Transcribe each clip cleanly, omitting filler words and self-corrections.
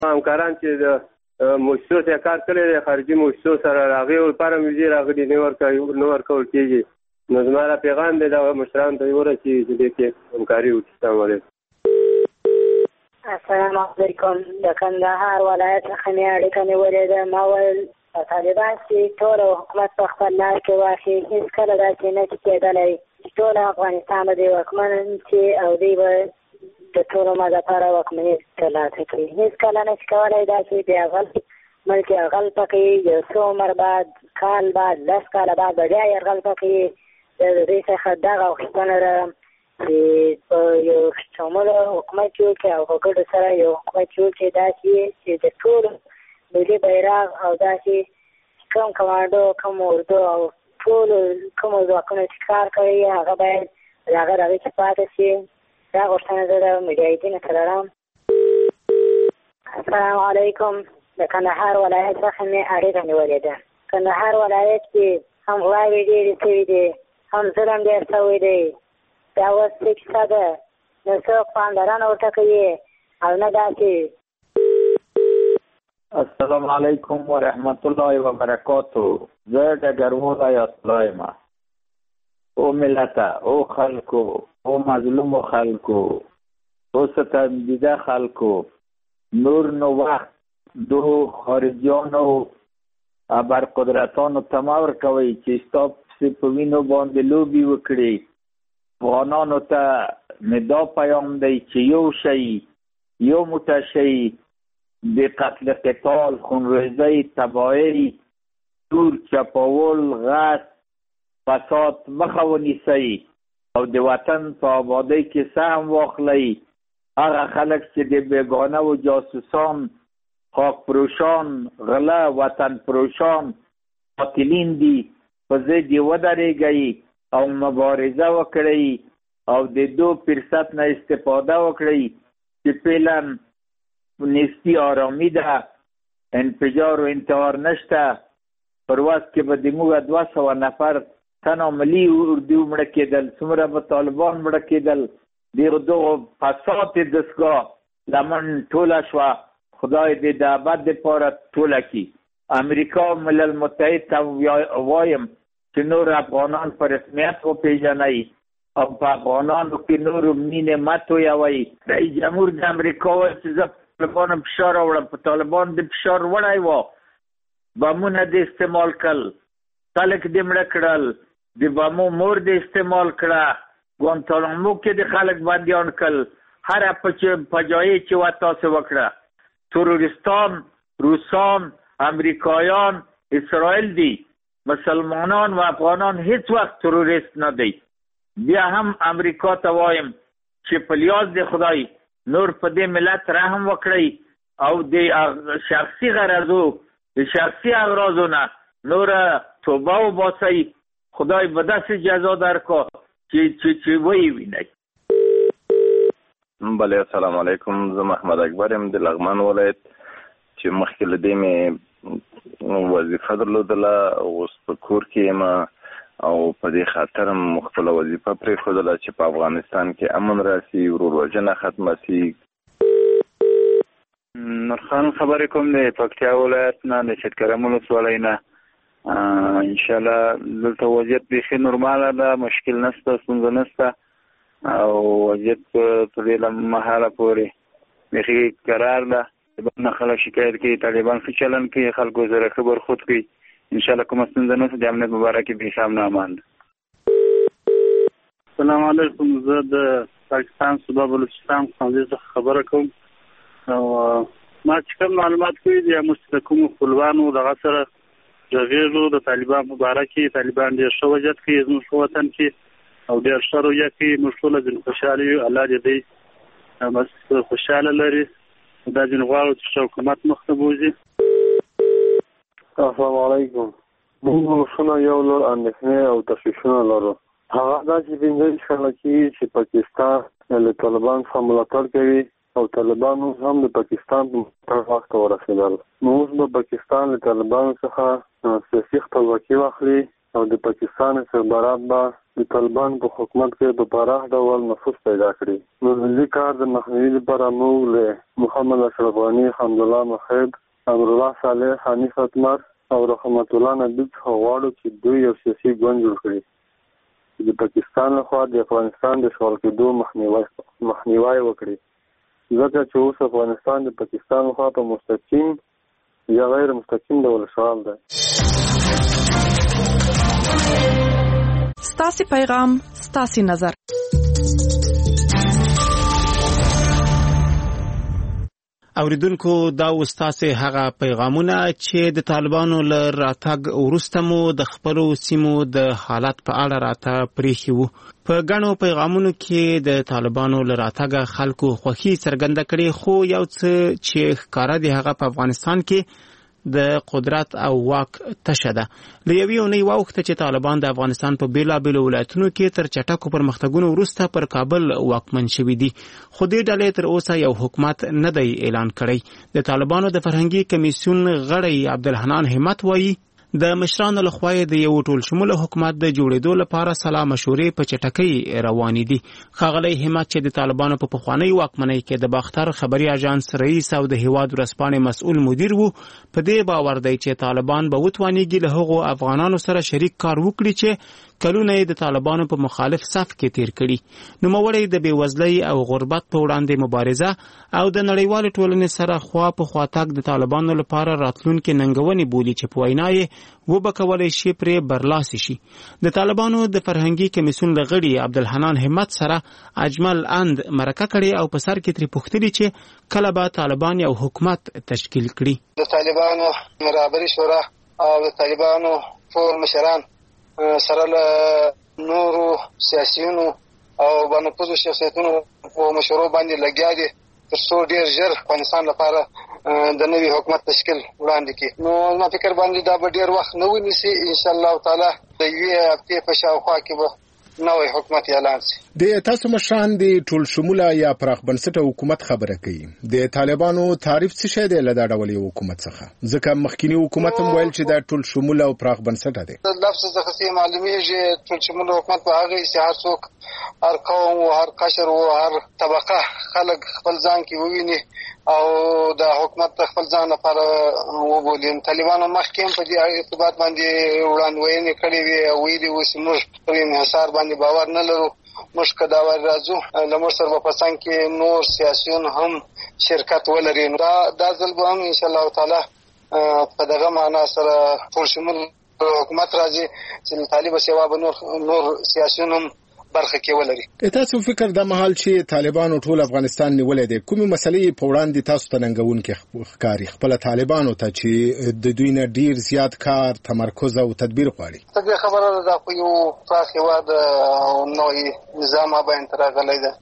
همکاران چې د مؤسسو سره کار کړی دی خارجي مؤسسو سره هغې لپاره مې ویزې راغلي نه ورکول کېږي. نو زما دا پیغام دی دغه مشرانو ته ورسېږي چې دې کې همکاري وکړي. السلام علیکم. السلام علیکم. د کندهار ولایت څخه مې اړیکه نیولې ده. ما ویل طالبان چې ټول حکومت په خپل لاس کې واخلي هېڅکله داسې نه شي کېدلی چې ټول افغانستان به دوی واکمن شي او دوی به د ټولو ما دپاره واکمني ترلاسه کړي. هېڅکله نه شي کولی داسې د اغل ملک یرغل پکې یو څو عمر بعد کال بعد 10 کاله بعد به بیا یرغل پکې د دوی څخه دغه غوښتنه لرم چې په یو شموله حکومت جوړ کړي او په ګډو سره یو حکومت جوړ کړي داسې چې د ټولو ملي بیرغ او داسې کوم کمانډو کوم اردو او ټولو کومو ځواکونو چې کار کوي هغه باید د هغه رغې کې پاتې شي. دا غوښتنه زه د مجاهدینو ته لرم. السلام علیکم. د کندهار ولایت څخه مې اړیکه نیولې ده. کندهار ولایت کې هم غلاوې ډېرې شوي دي، هم ظلم ډېر شوی دی. دا اوس څه کیسه ده؟ نو څوک پاملرنه ورته کوي او نه داسې. السلام علیکم و رحمت الله و برکاته. زه ډګروال یاسلا یم. او ملته، او خلکو، او مظلوم خلکو، او ستمدیده خلکو، نور نو وخت دو خارجیانو ابرقدرتانو تمور کوي چې ستا پسې په وینو باندې لوبې وکړي. افغانانو ته مې دا پیام دی چې یو شی، یو موټی شی د قتل قتال، خونریزۍ، تباهۍ، تور چپاول، غصب، فساد مخه ونیسئ او د وطن په آبادۍ کې سهم واخلئ. هغه خلک چې د بیگانه و جاسوسان، خاک پروشان، غله، وطن پروشان، قاتلین دي، په ضد یې ودرېږئ او مبارزه وکړئ او د دو فرصت نه استفاده وکړئ چې فعلا نسبي آرامي ده، انفجار و انتحار نشته. پر وخت کې به د موږ 200 نفر تنها ملي اردو مړه کېدل، څومره به طالبان مړه کېدل. دغه فساد دستګاه لمن ټوله شوه. خدای دې د ابد دپاره ټوله کړي. امریکا ملل متحد ته وایم چې نور افغانان په رسمیت وپېژنئ او په افغانانو کې نور مینې مه تویوئ. رئیس جمهور د امریکا وایي چې زه طالبانو فشار راوړم. په طالبان د فشار وړی و، بمونه د استعمال کړل، خلک د مړه کړل، د بمو مور د استعمال کړه، ګوانتانامو کې د خلک بندیان کړل. هره فجایع چې وه تاسې وکړه. تروریستان، روسان، امریکایان، اسرائیل دي. مسلمانان و افغانان هیڅ وخت تروریست نه دی. بیا هم امریکا ته وایم چې په لیاز د خدای نور په دې ملت رحم وکړئ او د شخصي غرضو، د شخصي اغراضو نه نور توبه وباسئ. خدای به داسې جزا درکړي چې ویې وینئ. بله، السلام علیکم. زه محمد اکبر یم د لغمان ولایت چې مخکې له دې مې وظیفه درلودله. اوس په کور کې یم او په دې خاطر م خپله وظیفه پرېښودله چې په افغانستان کې امن راسي، ورور-وژنه ختمه سي. نورخان خبرې کوم د پکتیا ولایت نه، د شتکرم ولسوالۍ نه. انشاءالله دلته وضعیت بیخي نورماله ده، مشکل نشته، ستونزه نشته او وضعیت په دې مهاله پورې بیخي قرار ده. نه خلک شکایت کوي، طالبان ښه چلند کوي، خلکو سره ښه برخورد کوي. انشاءالله کومه ستونزه نشته، د امنیت مبارک بیخي امن امان ده. السلام علیکم. زه د پاکستان صوبه بلوچستان ښوونځي څخه خبره کوم او ما چې کوم معلومات کوي د موږ د کومو خپلوانو دغه سره غږېږو د طالبان په باره کې. طالبان ډېر ښه وضعیت کوي زموږ په وطن کې او ډېر ښه رویه کوي. موږ ټوله ځینې خوشحاله یو. الله دې دی بس خوشحاله لري. دا ځینې غواړو چې حکومت مخته بوځي. السلام علیکم. موږ اوسونه یو لور اندېښنې او تشویشونه لرو. هغه دا چې 15 کاله کېږي چې پاکستان له طالبان څخه ملاتړ کوي او طالبان هم د پاکستان په ملاتړ واک ته ورسېدل. نو اوس به پاکستان له طالبانو څخه سیاسي خپلواکي واخلي او د پاکستان استخبارات به د طالبان په حکومت کې په پراخ ډول نفوذ پیدا کړي. نو دې کار د مخنیوي لپاره موږ له محمد اشرف غني، حمدالله محب، امرالله صالح، حنیف اتمر او رحمت الله نبی څخه غواړو چې دوی یو سیاسي ګوند جوړ کړي چې د پاکستان لخوا د افغانستان د اشغال کېدو مخنیوی وکړي، ځکه چې اوس افغانستان د پاکستان لخوا په مستقیم یا غیر مستقیم ډول اشغال دی. ستاسي پیغام، ستاسي نظر. اوریدونکو دا ستاسي هغه پیغامونه چې د طالبانو له راتګ وروسته مو د خپلو سیمو د حالت په اړه راته پریښي وو. په ګڼو پیغامونو کې د طالبانو له راتګه خلکو خوښي څرګنده کړې، خو یو څه چې ښکاره دی هغه په افغانستان کې د قدرت او واک تشه ده. له یوې اونۍ واوښته چې طالبان د افغانستان په بیلابیلو ولایتونو کې تر چټکو پرمختګونو وروسته پر کابل واکمن شوي دي، خو دې ډلې تر اوسه یو حکومت نه دی اعلان کړی. د طالبانو د فرهنګي کمیسیون غړی عبدالحنان همت وایي د مشرانو لخوا د یو ټول شموله حکومت د جوړېدو لپاره سلا مشورې په چټکۍ روانې دي. ښاغلی همت چې د طالبانو په پخوانۍ واکمنۍ کې د باختر خبري اژانس رئیس او د هیواد ورځپاڼې مسؤل مدیر وو، په دې باور دی چې طالبان به وتوانیږي له هغو افغانانو سره شریک کار وکړي چې کلونه یې د طالبانو په مخالف صف کې تیر کړي. نوموړی د بېوزلۍ او غربت په وړاندې مبارزه او د نړیوالې ټولنې سره خوا په خوا تګ د طالبانو لپاره راتلونکې ننګونې بولي چې په وینا یې وبه کولی شي پرې برلاسي شي. د طالبانو د فرهنګي کمیسیون له غړي عبدالحنان همت سره اجمل اند مرکه کړې او په سر کې ترې پوښتلي چې کله به طالبان یو حکومت تشکیل کړي. د طالبانو مرابري شورا او د طالبانو ټول مشران سره له نورو سیاسیونو او بنفوذو شخصیتونو په مشورو باندې لګیا دي تر څو ډېر ژر افغانستان لپاره د نوي حکومت تشکیل وړاندې کړي. نو زما فکر باندې دا به ډېر وخت نه ونیسي، انشاءالله تعالی د یوې هفتې په شاوخوا کې به نوی حکومت اعلان شي. د تاسو مشران د ټول شموله یا پراخ بنسټه حکومت خبره کوي. د طالبانو تعریف څه شی دی له دا ډول یو حکومت څخه؟ ځکه مخکینی حکومت هم ویل چې دا ټول شموله او پراخ بنسټه دی. لفظ څخه څه معلومیږي ټول شموله حکومت په هغه چې هر څوک، هر قوم او هر قشر او هر طبقه خلک خپل ځان کې وویني او د حکومت خپل ځان لپاره وبولي. طالبانو مخکې په دې ارتباط باندې وړاندوینې کړې وي او ویلي وو چې موږ پر انحصار باندې باور نه لرو، موږ که دا راځو له موږ سره په څنګ کې نور سیاسیون هم شرکت ولري. دا ځل به هم انشاءالله تعالی په دغه معنا سره ټول شمول حکومت راځي چې طالب سیوا به نور سیاسیون هم برخه کې ولري. تاسو فکر د مهال چې طالبانو ټول افغانستان نیولې دي، کومه مسلې په وړاندې تاسو ته ننګونکې ښکاري خپل طالبانو ته چې د دوی نه ډیر زیات کار، تمرکز او تدبیر غواړي؟ دا خبره ده خو یو پراخ هېواد او نوی نظام باندې راغلی ده،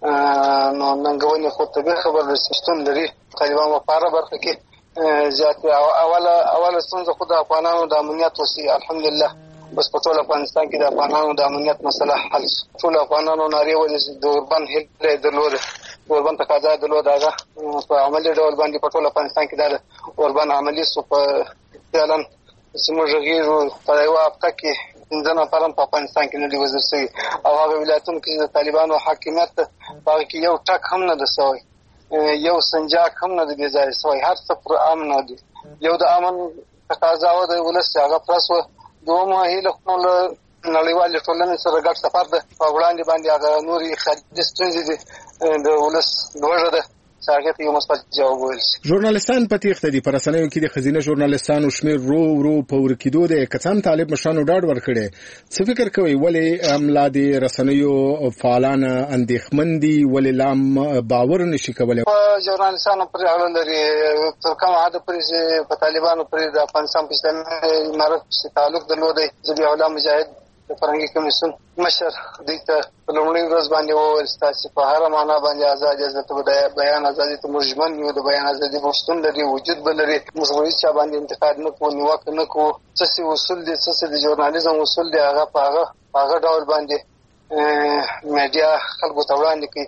نو ننګونې خو طبیعي خبره ده چې شتون لري. طالبان په هره برخه کې زیات اوله ستونزه خو د افغانانو د امنیت وسي. الحمدلله بس په ټول افغانستان کې د افغانانو د امنیت مسله حل شي. ټول افغانانو نارې ولې د اوربند هیله درلوده، د اوربند تقاضا درلوده، هغه په عملي ډول باندې په ټول افغانستان کې د اوربند عملي سو. په فعلا چې موږ غږیږو په یوه هفته کې 15 نفر هم په افغانستان کې نه دي وزر شوي او هغه ولایتونو کې د طالبانو حاکمیت په هغه کې یو ټک هم نه ده سوی، یو سنجاق هم نه ده بې ځایه سوی، هر څه پر امن دي. یو د امن تقاضا وه د ولس چې هغه پرس وه. دومره هیله خو له نړیوالې ټولنې سره ګډ سفر ده، په وړاندې باندې هغه نورې خارجي ستونزې دي د ولس لوږه ده چې هغې ته یو مثبت جواب وویل شي. ژورنالستان په تېښته دي. په رسنیو کې د ښځینه ژورنالستانو شمېر ورو ورو په ورکېدو دی. که څه هم طالب مشرانو ډاډ ورکړی، څه فکر کوئ ولې لا د رسنیو فعالان اندېښمن دي؟ ولې لا باور نشي کولی؟ ژورنالستانو پرې اړه لري تر کومه حده پورې چې په طالبانو پرې د افغانستان په اسلامي امارت پسې تعلق درلودی. ذبیح الله مجاهد د فرهنګي کمیسیون مشر دوی ته په لومړۍ ورځ باندې وویل ستاسې په هره معنا باندې ازادي د بیان ازادي ته موږ ژمن یو، د بیان ازادي به شتون لري، وجود به لري، موږ به هېڅ چا باندې انتقاد نه کوو، نیوکه نه کوو. څه چې اصول دي، څه چې د ژورنالیزم اصول دي، هغه په هغه ډول باندې میډیا خلکو ته وړاندې کوي.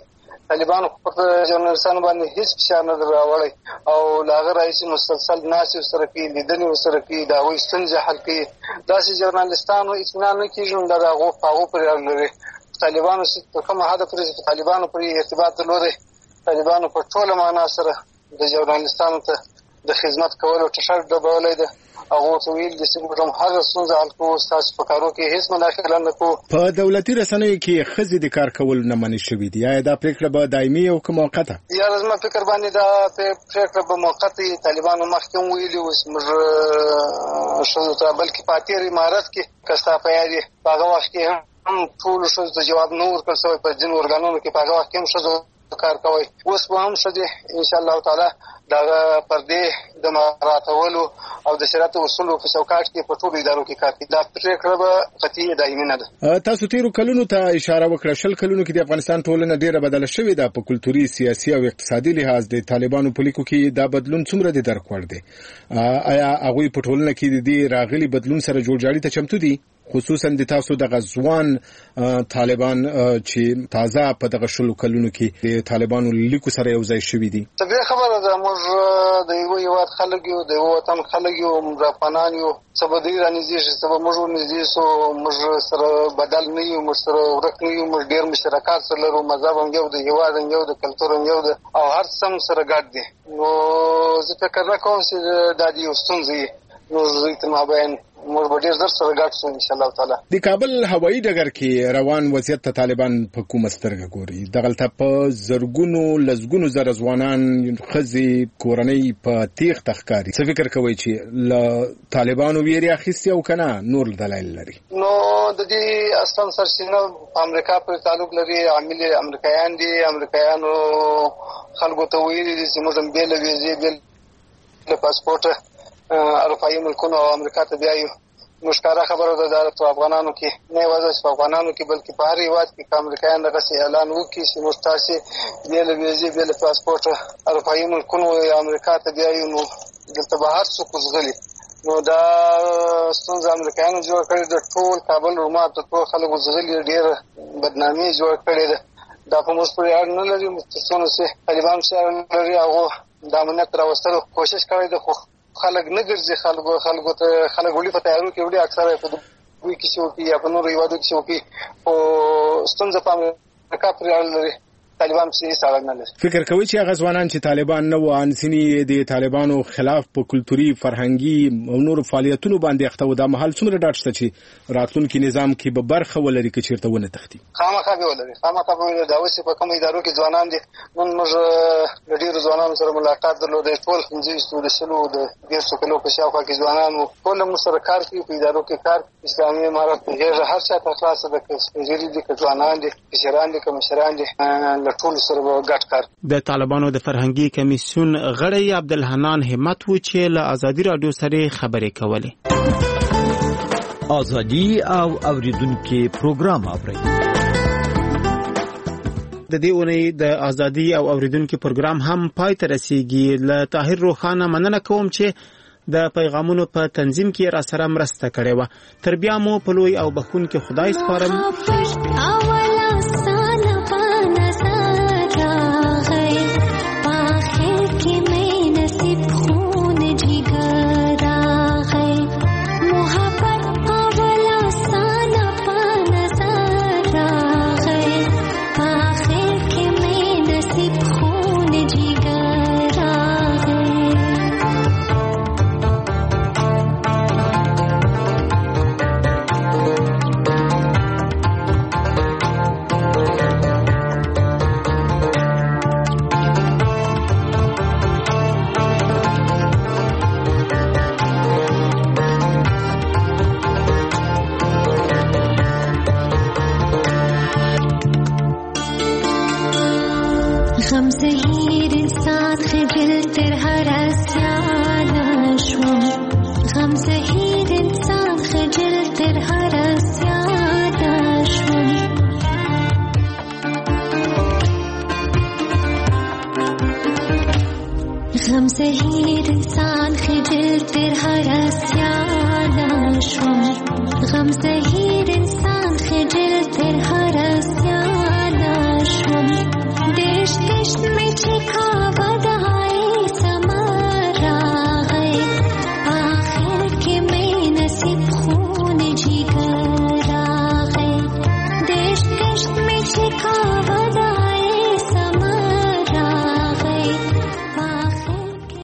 طالبانو پر ژورنالستانو باندې هیڅ فشار نه راوړی او لاغه راځي مسلسل ناسي سره کې لیدنې سره کې دا وایي ستونزې حل کوي داسې ژورنالستانو اطمینان نه کیږي نو دا هغه پر لري طالبانو چې کوم هدف لري طالبانو پر ارتباط لري طالبانو په ټول معنا سره د ژورنالستانو ته د خدمت کولو ټشر ډبولای ده او ویل د سیمه هغه څنګه الکو تاسو په کارو کې هیڅ مداخله نه کو په دولتي رسنیو کې خزي د کار کول نه منې شوې دي یا دا پریکړه به دایمي او کوم موقته یا زما فکر باندې دا پریکړه به موقته طالبانو مخکې ویلي اوس موږ شو ته بلکې پاتې امارات کې کستا پیاري هغه وخت کې هم ټول شو د جواب نور کړ سوی په ځین ورګانونو کې هغه وخت هم شو کار کوي اوس به هم شته ان شاء الله تعالی دا پردې د مراتولو او د شریعت اصولو په چوکاټ کې په ټولو ادارو کې کار کوي دا پریکړه به قطعي دایمي نه ده تاسو تیرو کلونو ته اشاره وکړه شل کلونو کې د افغانستان ټولنه ډیره بدله شوې ده په کلتوري سیاسي او اقتصادي لحاظ د طالبانو په لیکو کې دا بدلون څومره د درک وړ دی آیا هغه په ټولنه کې د راغلي بدلون سره جوړجاړي ته چمتو دي خصوصا د تاسو د غزوان طالبان چې تازه په دغه شلو کلونو کې د طالبانو لیکو سره یو ځای شوي دي طبيعي خبره ده موږ د یو یوات خلک یو د وطن خلک یو مزافنان یو سبدي رانیزي چې سبب موږ نږدې سو موږ سره بدل نه یو موږ سره ورک نه یو موږ ډیر مشترکات سره لرو مذهب هم یو د هیواد هم یو د کلتور هم یو او هر څه سره ګډ دي نو زه فکر نه کوم چې دا دی ستونزې نو زه ته مابین موږ به ډیر سره ګډ شو ان شاء الله تعالی د کابل هوایي ډګر کې روان وضعیت ته طالبان په کومه سترګه ګوري دغلته په زرګونو لزګونو زر ځوانان خزي کورنۍ په تیغ تخکاری څه فکر کوي چې ل طالبانو ویری اخیستي او کنه نور دلایل لري نو د دې اصلا سرچینه امریکا پر تعلق لري عامل امریکایان دي امریکایانو خلکو ته ویلي دي چې موږ بیل ویزه بیل پاسپورت اروپایي ملکونو او امریکا ته بیایو مشکاره خبره ده د افغانانو کې نه وځي په افغانانو کې بلکې په هر یوات کې امریکایان دغه اعلان وکړي چې مستاسي بیل ویزه بیل پاسپورت اروپایي ملکونو یا امریکا ته بیایو نو دلته به هر څه کوزغلي نو دا څنګه امریکایانو جوړ کړی د ټول کابل روما ته ټول خلکو زغلي ډیر بدنامي جوړ کړی ده دا په موږ پورې اړه نه لري مستثنو سه طالبان سره لري هغه د امنیت راوستلو کوشش کوي د خلک نه ګرځي خلک ولې په تیارو کې وړي اکثره په دوی کې شو کې یا په نورو یوادو کې شو کې او ستونزه په امریکا پرې اړه لري طالبان څه سره نه لري فکر کوي چې هغه ځوانان چې طالبان نه و انساني د طالبانو خلاف په کلتوري فرهنګي او نور فعالیتونو باندې اخته و د محل څومره ډاټ شته چې راتلونکي نظام کې به برخه ولري کې چیرته ونه تختی خامخا به ولري خامخا به دا اوس په کوم ادارو کې ځوانان دي نن موږ د ډیرو ځوانانو سره ملاقات درلودې ټول انځي د شلو د 200 کیلو په شاوخوا کې ځوانانو ټول موږ سره کار کوي په ادارو کې کار اسلامي امارات کې هر څه په خلاصه د کسبجري دي ځوانان دي کشران دي کمشران دي ټول سره ګډ کار د طالبانو د فرهنګي کمیسیون غړی عبدالحنان همت و چې له ازادي رادیو سره خبرې کولې ازادي او اوریدونکو پروګرام اوري د دې اونۍ د ازادي او اوریدونکو پروګرام هم پای ته رسیدي له طاهر روخانه مننه کوم چې د پیغامونو په تنظیم کې را سره مرسته کړې و تر بیا مو په لوی او بخون کې خدای سپارم زهیر انسان خجل تر هر اسیانا شوم غم زهیر